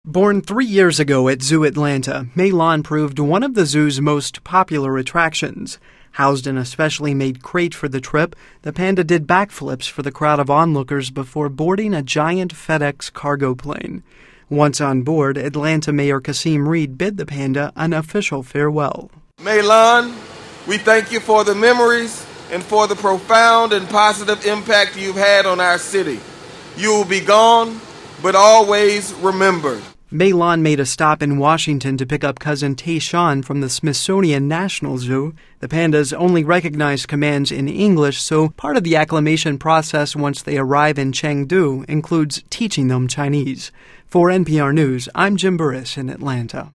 Born 3 years ago at Zoo Atlanta, Mei Lan proved one of the zoo's most popular attractions. Housed in a specially made crate for the trip, the panda did backflips for the crowd of onlookers before boarding a giant FedEx cargo plane. Once on board, Atlanta Mayor Kasim Reed bid the panda an official farewell. Mei Lan, we thank you for the memories and for the profound and positive impact you've had on our city. You will be gone, but always remembered. Mei Lan made a stop in Washington to pick up cousin Tayshawn from the Smithsonian National Zoo. The pandas only recognize commands in English, so part of the acclimation process once they arrive in Chengdu includes teaching them Chinese. For NPR News, I'm Jim Burris in Atlanta.